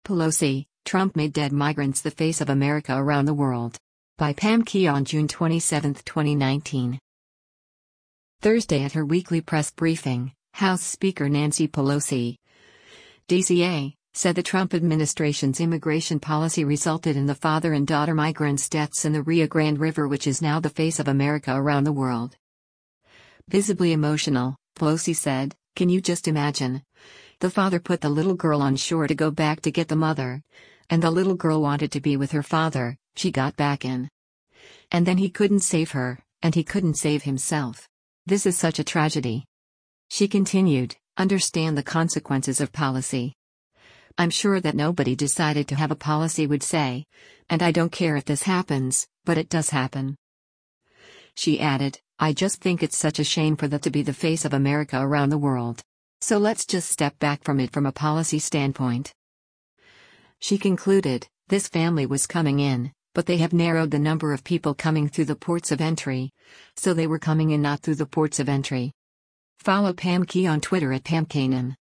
Pelosi, Trump made dead migrants the face of America around the world. By Pam Key on June 27, 2019. Thursday at her weekly press briefing, House Speaker Nancy Pelosi, DCA, said the Trump administration's immigration policy resulted in the father and daughter migrants' deaths in the Rio Grande River, which is now the face of America around the world. Visibly emotional, Pelosi said, "Can you just imagine? The father put the little girl on shore to go back to get the mother. And the little girl wanted to be with her father, she got back in. And then he couldn't save her, and he couldn't save himself. This is such a tragedy." She continued, "Understand the consequences of policy. I'm sure that nobody decided to have a policy would say, and I don't care if this happens, but it does happen." She added, "I just think it's such a shame for that to be the face of America around the world. So let's just step back from it from a policy standpoint." She concluded, "This family was coming in, but they have narrowed the number of people coming through the ports of entry. So they were coming in not through the ports of entry." Follow Pam Key on Twitter at PamKanan.